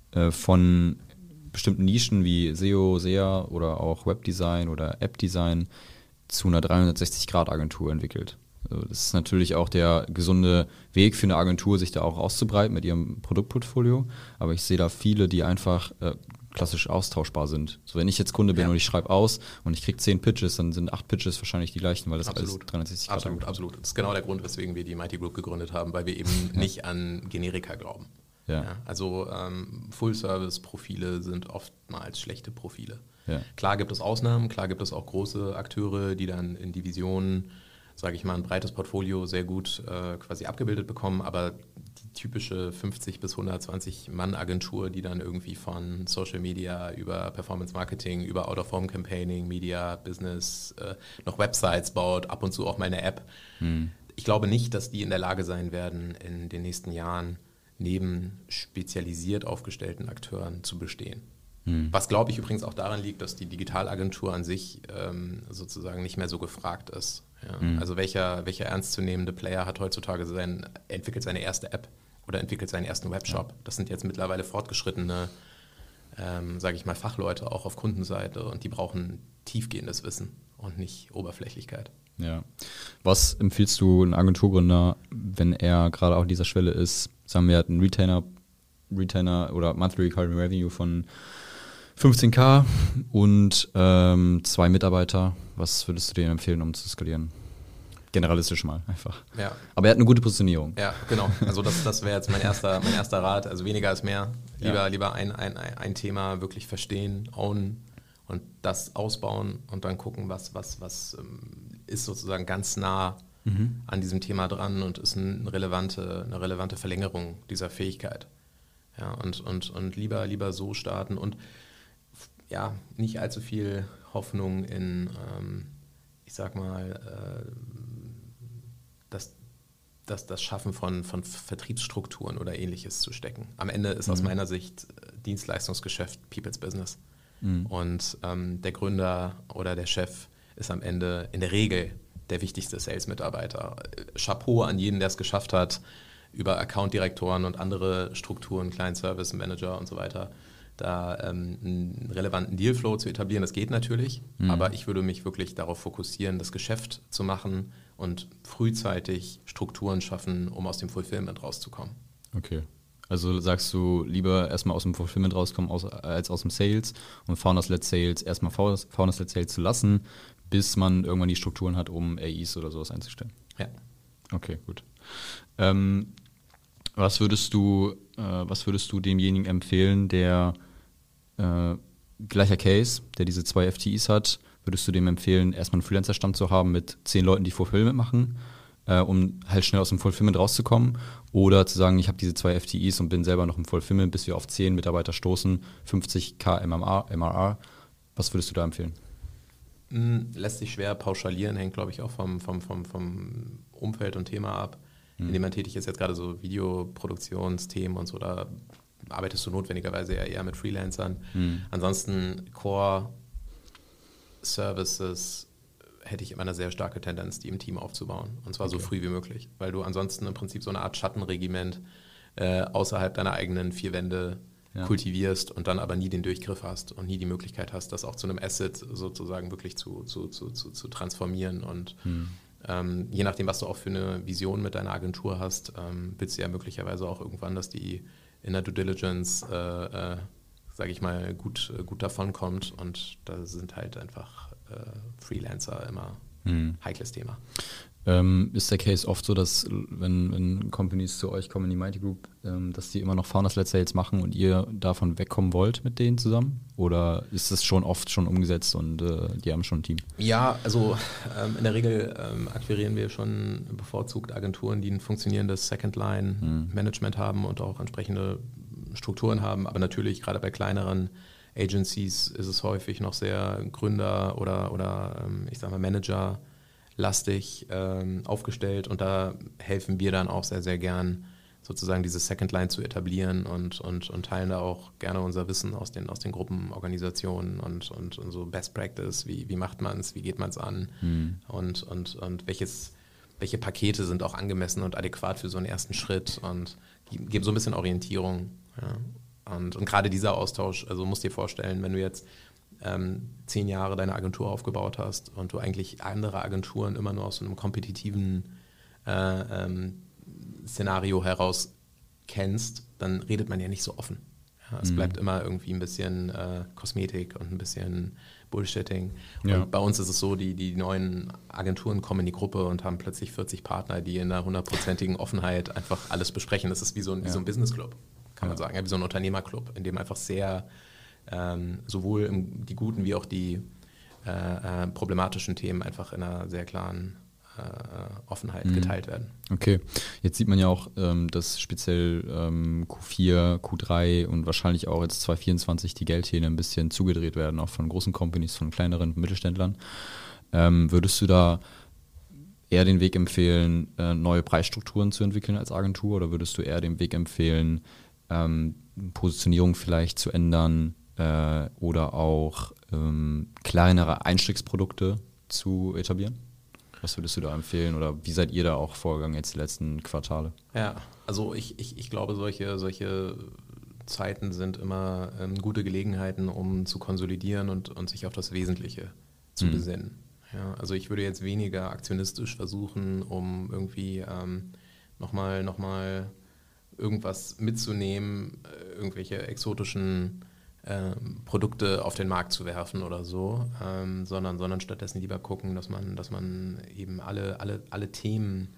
von bestimmten Nischen wie SEO, SEA oder auch Webdesign oder App-Design zu einer 360-Grad-Agentur entwickelt. Also das ist natürlich auch der gesunde Weg für eine Agentur, sich da auch auszubreiten mit ihrem Produktportfolio. Aber ich sehe da viele, die einfach klassisch austauschbar sind. So, wenn ich jetzt Kunde bin und ich schreibe aus und ich kriege 10 Pitches, dann sind 8 Pitches wahrscheinlich die gleichen, weil das alles 360 Grad ist. Absolut. Das ist genau der Grund, weswegen wir die Mighty Group gegründet haben, weil wir eben nicht an Generika glauben. Ja, also Full-Service-Profile sind oftmals schlechte Profile. Ja. Klar gibt es Ausnahmen, klar gibt es auch große Akteure, die dann in Divisionen, sage ich mal, ein breites Portfolio sehr gut quasi abgebildet bekommen, aber die typische 50 bis 120 Mann-Agentur, die dann irgendwie von Social Media über Performance Marketing, über Out-of-Home-Campaigning, Media, Business, noch Websites baut, ab und zu auch mal eine App. Ich glaube nicht, dass die in der Lage sein werden, in den nächsten Jahren neben spezialisiert aufgestellten Akteuren zu bestehen. Was, glaube ich, übrigens auch daran liegt, dass die Digitalagentur an sich sozusagen nicht mehr so gefragt ist. Ja. Also welcher ernstzunehmende Player hat heutzutage entwickelt seine erste App oder entwickelt seinen ersten Webshop? Das sind jetzt mittlerweile fortgeschrittene, sage ich mal, Fachleute auch auf Kundenseite und die brauchen tiefgehendes Wissen und nicht Oberflächlichkeit. Ja. Was empfiehlst du einem Agenturgründer, wenn er gerade auf dieser Schwelle ist? Sagen wir, er hat einen Retainer oder Monthly Recurring Revenue von 15.000 und 2 Mitarbeiter. Was würdest du dir empfehlen, um zu skalieren? Generalistisch mal einfach. Ja. Aber er hat eine gute Positionierung. Ja, genau. Also das wäre jetzt mein erster Rat. Also weniger ist mehr. Lieber ein Thema wirklich verstehen, ownen und das ausbauen und dann gucken, was ist sozusagen ganz nah an diesem Thema dran und ist eine relevante Verlängerung dieser Fähigkeit. Ja, und lieber so starten und ja, nicht allzu viel Hoffnung in, ich sag mal, das Schaffen von Vertriebsstrukturen oder Ähnliches zu stecken. Am Ende ist aus meiner Sicht Dienstleistungsgeschäft People's Business. Und der Gründer oder der Chef ist am Ende in der Regel der wichtigste Sales-Mitarbeiter. Chapeau an jeden, der es geschafft hat, über Account-Direktoren und andere Strukturen, Client-Service-Manager und so weiter, da einen relevanten Dealflow zu etablieren. Das geht natürlich, aber ich würde mich wirklich darauf fokussieren, das Geschäft zu machen und frühzeitig Strukturen schaffen, um aus dem Fulfillment rauszukommen. Okay. Also sagst du, lieber erstmal aus dem Fulfillment rauskommen als aus dem Sales und Founders-led Sales erstmal Founders-led Sales zu lassen, bis man irgendwann die Strukturen hat, um AIs oder sowas einzustellen? Ja. Okay, gut. Was würdest du demjenigen empfehlen, der gleicher Case, der diese 2 FTEs hat, würdest du dem empfehlen, erstmal einen Freelancer-Stamm zu haben mit 10 Leuten, die Fulfillment machen, um halt schnell aus dem Fulfillment rauszukommen? Oder zu sagen, ich habe diese 2 FTEs und bin selber noch im Fulfillment, bis wir auf 10 Mitarbeiter stoßen, 50.000 MRR. Was würdest du da empfehlen? Lässt sich schwer pauschalieren, hängt, glaube ich, auch vom Umfeld und Thema ab. In dem man tätig ist, jetzt gerade so Videoproduktionsthemen und so, da arbeitest du notwendigerweise eher mit Freelancern. Ansonsten Core-Services hätte ich immer eine sehr starke Tendenz, die im Team aufzubauen. Und zwar so früh wie möglich, weil du ansonsten im Prinzip so eine Art Schattenregiment außerhalb deiner eigenen 4 Wände kultivierst und dann aber nie den Durchgriff hast und nie die Möglichkeit hast, das auch zu einem Asset sozusagen wirklich zu transformieren. Und je nachdem, was du auch für eine Vision mit deiner Agentur hast, willst du ja möglicherweise auch irgendwann, dass die in der Due Diligence, sage ich mal, gut davon kommt. Und da sind halt einfach Freelancer immer heikles Thema. Ist der Case oft so, dass wenn Companies zu euch kommen in die Mighty Group, dass die immer noch Founders-led Sales machen und ihr davon wegkommen wollt mit denen zusammen? Oder ist das schon oft schon umgesetzt und die haben schon ein Team? Ja, also in der Regel akquirieren wir schon bevorzugt Agenturen, die ein funktionierendes Second-Line-Management haben und auch entsprechende Strukturen haben. Aber natürlich, gerade bei kleineren Agencies ist es häufig noch sehr Gründer oder ich sag mal Manager lastig aufgestellt und da helfen wir dann auch sehr, sehr gern, sozusagen diese Second Line zu etablieren und teilen da auch gerne unser Wissen aus den Gruppenorganisationen und so Best Practice, wie macht man es, wie geht man es an und welche Pakete sind auch angemessen und adäquat für so einen ersten Schritt und geben so ein bisschen Orientierung. Ja. Und gerade dieser Austausch, also musst dir vorstellen, wenn du jetzt 10 Jahre deine Agentur aufgebaut hast und du eigentlich andere Agenturen immer nur aus so einem kompetitiven Szenario heraus kennst, dann redet man ja nicht so offen. Ja, es bleibt immer irgendwie ein bisschen Kosmetik und ein bisschen Bullshitting. Und bei uns ist es so, die neuen Agenturen kommen in die Gruppe und haben plötzlich 40 Partner, die in einer 100%igen Offenheit einfach alles besprechen. Das ist wie so ein Business Club, kann man sagen, wie so ein Unternehmerclub, in dem einfach sehr sowohl die guten wie auch die problematischen Themen einfach in einer sehr klaren Offenheit geteilt werden. Okay, jetzt sieht man ja auch, dass speziell Q4, Q3 und wahrscheinlich auch jetzt 2024 die Geldhähne ein bisschen zugedreht werden, auch von großen Companies, von kleineren Mittelständlern. Würdest du da eher den Weg empfehlen, neue Preisstrukturen zu entwickeln als Agentur oder würdest du eher den Weg empfehlen, Positionierung vielleicht zu ändern, oder auch kleinere Einstiegsprodukte zu etablieren? Was würdest du da empfehlen oder wie seid ihr da auch vorgegangen jetzt die letzten Quartale? Ja, also ich glaube, solche Zeiten sind immer gute Gelegenheiten, um zu konsolidieren und sich auf das Wesentliche zu besinnen. Ja, also ich würde jetzt weniger aktionistisch versuchen, um irgendwie nochmal irgendwas mitzunehmen, irgendwelche exotischen Produkte auf den Markt zu werfen oder so, sondern stattdessen lieber gucken, dass man eben alle Themen,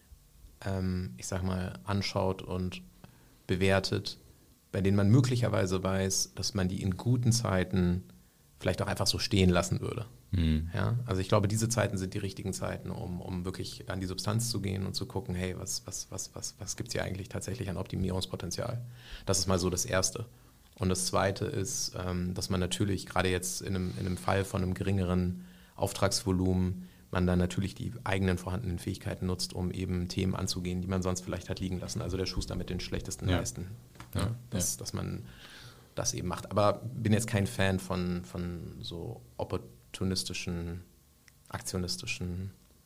ich sag mal, anschaut und bewertet, bei denen man möglicherweise weiß, dass man die in guten Zeiten vielleicht auch einfach so stehen lassen würde. Ja? Also ich glaube, diese Zeiten sind die richtigen Zeiten, um wirklich an die Substanz zu gehen und zu gucken, hey, was gibt es hier eigentlich tatsächlich an Optimierungspotenzial? Das ist mal so das Erste. Und das Zweite ist, dass man natürlich gerade jetzt in einem Fall von einem geringeren Auftragsvolumen, man dann natürlich die eigenen vorhandenen Fähigkeiten nutzt, um eben Themen anzugehen, die man sonst vielleicht hat liegen lassen. Also der Schuster mit den schlechtesten Leisten. Ja, dass man das eben macht. Aber bin jetzt kein Fan von so opportunistischen, aktionistischen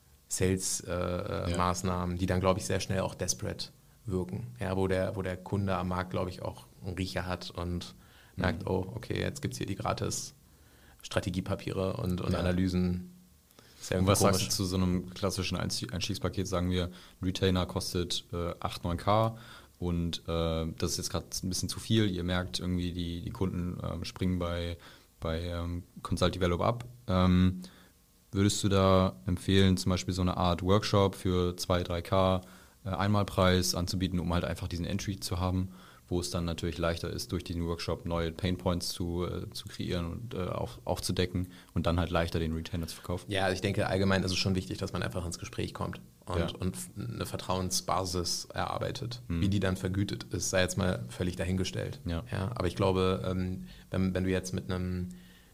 Sales-Maßnahmen, die dann, glaube ich, sehr schnell auch desperate wirken. Ja, wo der Kunde am Markt, glaube ich, auch einen Riecher hat und merkt, oh, okay, jetzt gibt es hier die gratis Strategiepapiere und Analysen. Und was sagst du zu so einem klassischen Einstiegspaket? Sagen wir, ein Retainer kostet 8-9K und das ist jetzt gerade ein bisschen zu viel. Ihr merkt irgendwie, die Kunden springen bei Consult Develop ab. Würdest du da empfehlen, zum Beispiel so eine Art Workshop für 2-3K Einmalpreis anzubieten, um halt einfach diesen Entry zu haben, wo es dann natürlich leichter ist, durch diesen Workshop neue Painpoints zu kreieren und aufzudecken und dann halt leichter den Retainer zu verkaufen? Ja, ich denke, allgemein ist es schon wichtig, dass man einfach ins Gespräch kommt und eine Vertrauensbasis erarbeitet. Wie die dann vergütet ist, sei jetzt mal völlig dahingestellt. Ja, aber ich glaube, wenn du jetzt mit einem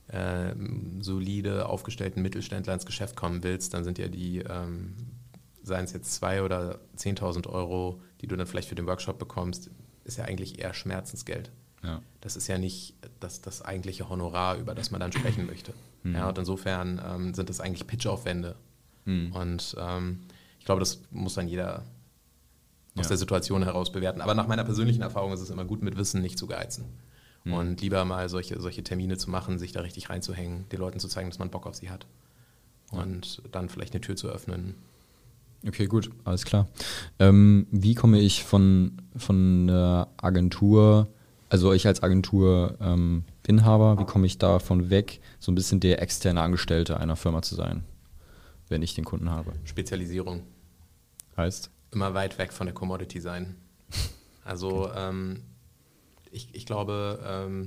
solide aufgestellten Mittelständler ins Geschäft kommen willst, dann sind ja die seien es jetzt 2.000 oder 10.000 Euro, die du dann vielleicht für den Workshop bekommst, ist ja eigentlich eher Schmerzensgeld. Ja. Das ist ja nicht das eigentliche Honorar, über das man dann sprechen möchte. Ja, und insofern sind das eigentlich Pitchaufwände. Und ich glaube, das muss dann jeder aus der Situation heraus bewerten. Aber nach meiner persönlichen Erfahrung ist es immer gut, mit Wissen nicht zu geizen. Und lieber mal solche Termine zu machen, sich da richtig reinzuhängen, den Leuten zu zeigen, dass man Bock auf sie hat. Und dann vielleicht eine Tür zu öffnen. Okay, gut, alles klar. Wie komme ich von der Agentur, also ich als Agenturinhaber, wie komme ich davon weg, so ein bisschen der externe Angestellte einer Firma zu sein? wenn ich den Kunden habe? Spezialisierung. Heißt? Immer weit weg von der Commodity sein. Also ich glaube,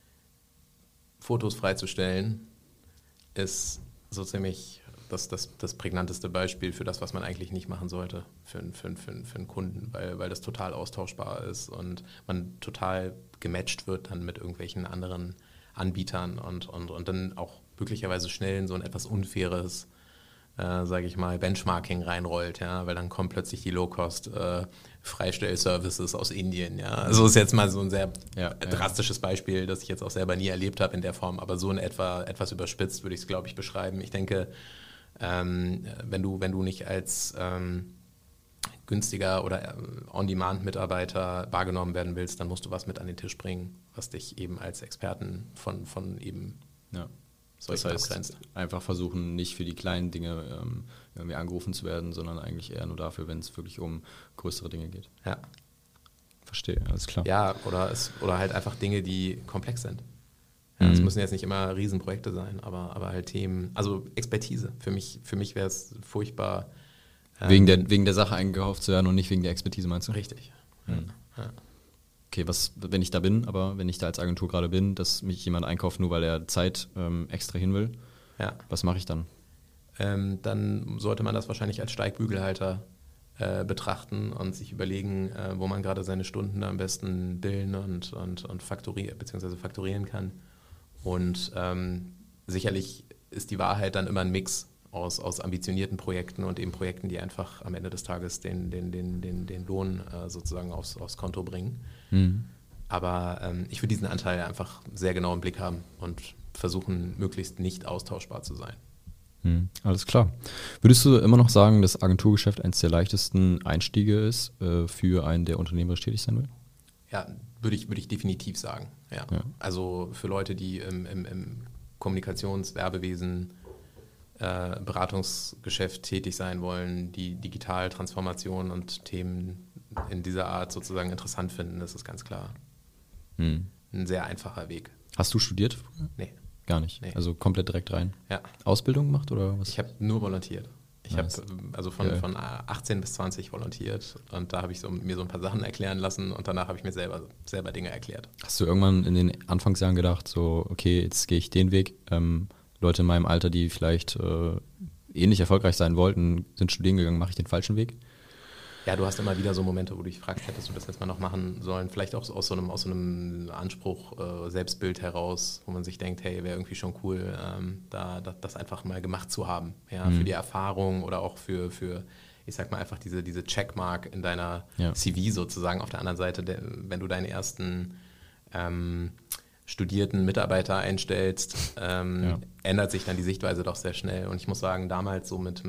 Fotos freizustellen ist so ziemlich das prägnanteste Beispiel für das, was man eigentlich nicht machen sollte für einen Kunden, weil das total austauschbar ist und man total gematcht wird dann mit irgendwelchen anderen Anbietern und dann auch möglicherweise schnell in so ein etwas unfaires, sage ich mal, Benchmarking reinrollt, ja, weil dann kommen plötzlich die Low-Cost Freistellservices aus Indien, ja. Also ist jetzt mal so ein sehr drastisches Beispiel, das ich jetzt auch selber nie erlebt habe in der Form, aber so in etwas überspitzt würde ich es, glaube ich, beschreiben. Ich denke, wenn du nicht als günstiger oder On-Demand-Mitarbeiter wahrgenommen werden willst, dann musst du was mit an den Tisch bringen, was dich eben als Experten von eben das heißt, abgrenzt. Einfach versuchen, nicht für die kleinen Dinge irgendwie angerufen zu werden, sondern eigentlich eher nur dafür, wenn es wirklich um größere Dinge geht. Ja. Verstehe, alles klar. Ja, oder halt einfach Dinge, die komplex sind. Ja, es müssen jetzt nicht immer Riesenprojekte sein, aber halt Themen, also Expertise. Für mich wäre es furchtbar. Wegen der Sache eingekauft zu werden und nicht wegen der Expertise, meinst du? Richtig. Ja. Okay, wenn ich da bin, aber wenn ich da als Agentur gerade bin, dass mich jemand einkauft, nur weil er Zeit extra hin will, was mache ich dann? Dann sollte man das wahrscheinlich als Steigbügelhalter betrachten und sich überlegen, wo man gerade seine Stunden am besten bilden und fakturieren kann. Und sicherlich ist die Wahrheit dann immer ein Mix aus ambitionierten Projekten und eben Projekten, die einfach am Ende des Tages den Lohn sozusagen aufs Konto bringen. Aber ich würde diesen Anteil einfach sehr genau im Blick haben und versuchen, möglichst nicht austauschbar zu sein. Alles klar. Würdest du immer noch sagen, dass Agenturgeschäft eines der leichtesten Einstiege ist für einen, der unternehmerisch tätig sein will? Ja, würde ich definitiv sagen. Ja. Also für Leute, die im Kommunikationswerbewesen Beratungsgeschäft tätig sein wollen, die Digitaltransformation und Themen in dieser Art sozusagen interessant finden, das ist ganz klar ein sehr einfacher Weg. Hast du studiert? Nee. Gar nicht? Nee. Also komplett direkt rein? Ja. Ausbildung gemacht oder was? Ich habe nur volontiert. Ich habe also von 18 bis 20 volontiert und da habe ich mir so ein paar Sachen erklären lassen und danach habe ich mir selber Dinge erklärt. Hast du irgendwann in den Anfangsjahren gedacht, so okay, jetzt gehe ich den Weg, Leute in meinem Alter, die vielleicht ähnlich erfolgreich sein wollten, sind studieren gegangen, mache ich den falschen Weg? Ja, du hast immer wieder so Momente, wo du dich fragst, hättest du das jetzt mal noch machen sollen, vielleicht auch aus so einem Anspruch, Selbstbild heraus, wo man sich denkt, hey, wäre irgendwie schon cool, das einfach mal gemacht zu haben, ja, für die Erfahrung oder auch für ich sag mal einfach diese Checkmark in deiner CV sozusagen. Auf der anderen Seite, wenn du deinen ersten studierten Mitarbeiter einstellst, ändert sich dann die Sichtweise doch sehr schnell. Und ich muss sagen, damals so mit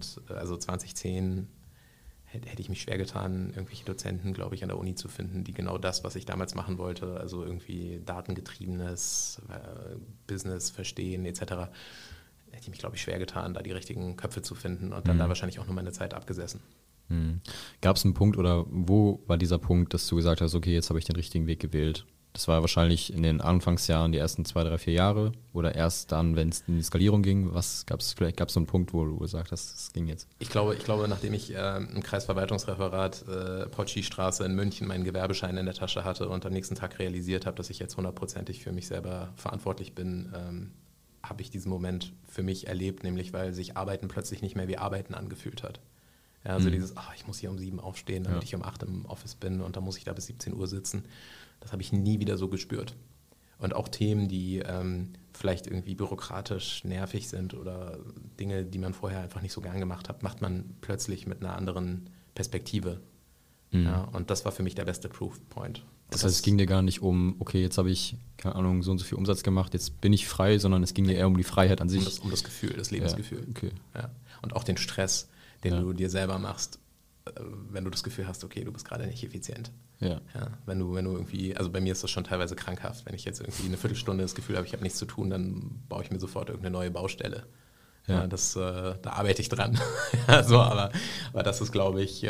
2010 hätte ich mich schwer getan, irgendwelche Dozenten, glaube ich, an der Uni zu finden, die genau das, was ich damals machen wollte, also irgendwie datengetriebenes Business verstehen etc., hätte ich mich, glaube ich, schwer getan, da die richtigen Köpfe zu finden und dann da wahrscheinlich auch nur meine Zeit abgesessen. Gab es einen Punkt oder wo war dieser Punkt, dass du gesagt hast, okay, jetzt habe ich den richtigen Weg gewählt? Das war wahrscheinlich in den Anfangsjahren, die ersten 2, 3, 4 Jahre oder erst dann, wenn es in die Skalierung ging. Vielleicht gab es so einen Punkt, wo du gesagt hast, es ging jetzt? Ich glaube, nachdem ich im Kreisverwaltungsreferat Potschi-Straße in München meinen Gewerbeschein in der Tasche hatte und am nächsten Tag realisiert habe, dass ich jetzt 100%ig für mich selber verantwortlich bin, habe ich diesen Moment für mich erlebt, nämlich weil sich Arbeiten plötzlich nicht mehr wie Arbeiten angefühlt hat. Ja, also dieses, ich muss hier um 7 aufstehen, damit ich um 8 im Office bin und dann muss ich da bis 17 Uhr sitzen. Das habe ich nie wieder so gespürt. Und auch Themen, die vielleicht irgendwie bürokratisch nervig sind oder Dinge, die man vorher einfach nicht so gern gemacht hat, macht man plötzlich mit einer anderen Perspektive. Ja, und das war für mich der beste Proof-Point. Das heißt, es ging dir gar nicht um, okay, jetzt habe ich, keine Ahnung, so und so viel Umsatz gemacht, jetzt bin ich frei, sondern es ging dir eher um die Freiheit an sich. Um das Gefühl, das Lebensgefühl. Ja, okay. Ja. Und auch den Stress, den du dir selber machst, wenn du das Gefühl hast, okay, du bist gerade nicht effizient. Ja. Ja, wenn du irgendwie, also bei mir ist das schon teilweise krankhaft, wenn ich jetzt irgendwie eine Viertelstunde das Gefühl habe, ich habe nichts zu tun, dann baue ich mir sofort irgendeine neue Baustelle. Ja, da arbeite ich dran. aber das ist, glaube ich,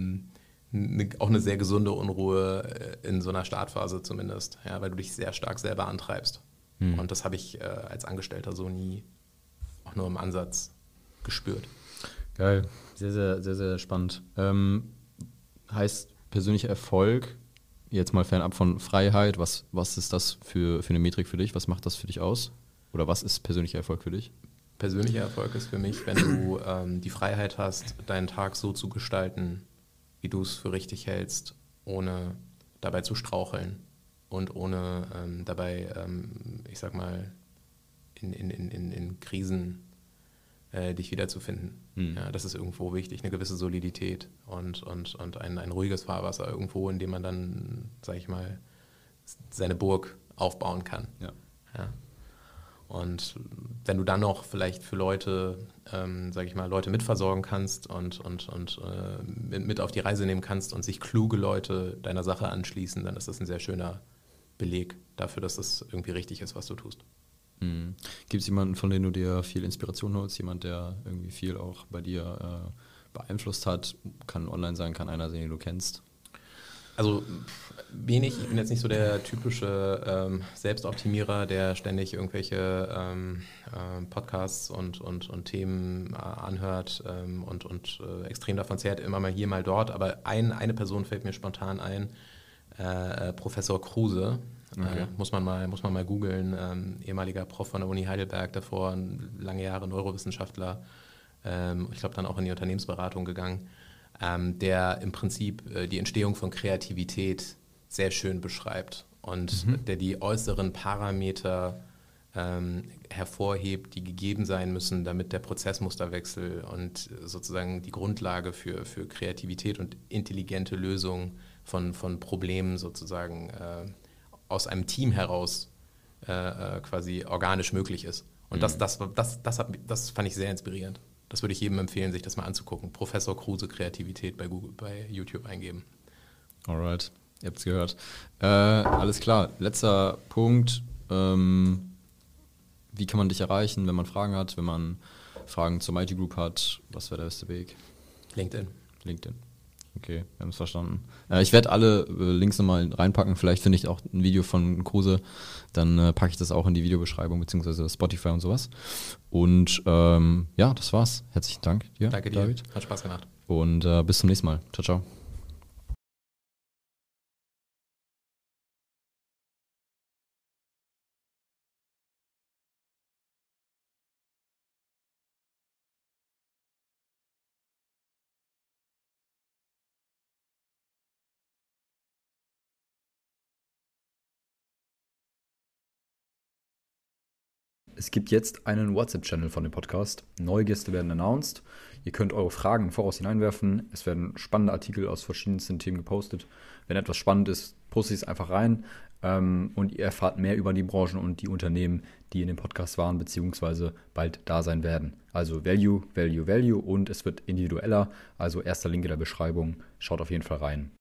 auch eine sehr gesunde Unruhe in so einer Startphase zumindest, ja, weil du dich sehr stark selber antreibst. Und das habe ich als Angestellter so nie auch nur im Ansatz gespürt. Geil, sehr, sehr, sehr, sehr spannend. Heißt persönlicher Erfolg, jetzt mal fernab von Freiheit, was ist das für eine Metrik für dich? Was macht das für dich aus? Oder was ist persönlicher Erfolg für dich? Persönlicher Erfolg ist für mich, wenn du die Freiheit hast, deinen Tag so zu gestalten, wie du es für richtig hältst, ohne dabei zu straucheln und ohne dabei, ich sag mal, in Krisen dich wiederzufinden. Ja, das ist irgendwo wichtig, eine gewisse Solidität und ein ruhiges Fahrwasser irgendwo, in dem man dann, sag ich mal, seine Burg aufbauen kann. Ja. Ja. Und wenn du dann noch vielleicht für Leute, sag ich mal, Leute mitversorgen kannst und mit auf die Reise nehmen kannst und sich kluge Leute deiner Sache anschließen, dann ist das ein sehr schöner Beleg dafür, dass das irgendwie richtig ist, was du tust. Mhm. Gibt es jemanden, von dem du dir viel Inspiration holst? Jemand, der irgendwie viel auch bei dir beeinflusst hat? Kann online sein, kann einer sein, den du kennst? Also wenig. Ich bin jetzt nicht so der typische Selbstoptimierer, der ständig irgendwelche Podcasts und Themen anhört und extrem davon zehrt, immer mal hier, mal dort. Aber eine Person fällt mir spontan ein, Professor Kruse. Okay. Muss man mal googeln, ehemaliger Prof von der Uni Heidelberg, davor lange Jahre Neurowissenschaftler, ich glaube dann auch in die Unternehmensberatung gegangen, der im Prinzip die Entstehung von Kreativität sehr schön beschreibt und der die äußeren Parameter hervorhebt, die gegeben sein müssen, damit der Prozessmusterwechsel und sozusagen die Grundlage für Kreativität und intelligente Lösungen von Problemen sozusagen aus einem Team heraus quasi organisch möglich ist. Und das fand ich sehr inspirierend. Das würde ich jedem empfehlen, sich das mal anzugucken. Professor Kruse Kreativität bei YouTube eingeben. Alright, ihr habt es gehört. Alles klar, letzter Punkt. Wie kann man dich erreichen, wenn man Fragen hat, wenn man Fragen zur Mighty Group hat? Was wäre der beste Weg? LinkedIn. Okay, wir haben es verstanden. Ich werde alle Links nochmal reinpacken. Vielleicht finde ich auch ein Video von Kruse. Dann packe ich das auch in die Videobeschreibung, beziehungsweise Spotify und sowas. Und ja, das war's. Herzlichen Dank dir. Danke dir, David. Hat Spaß gemacht. Und bis zum nächsten Mal. Ciao, ciao. Es gibt jetzt einen WhatsApp-Channel von dem Podcast. Neue Gäste werden announced. Ihr könnt eure Fragen voraus hineinwerfen. Es werden spannende Artikel aus verschiedensten Themen gepostet. Wenn etwas spannend ist, poste ich es einfach rein. Und ihr erfahrt mehr über die Branchen und die Unternehmen, die in dem Podcast waren, beziehungsweise bald da sein werden. Also Value, Value, Value und es wird individueller. Also erster Link in der Beschreibung. Schaut auf jeden Fall rein.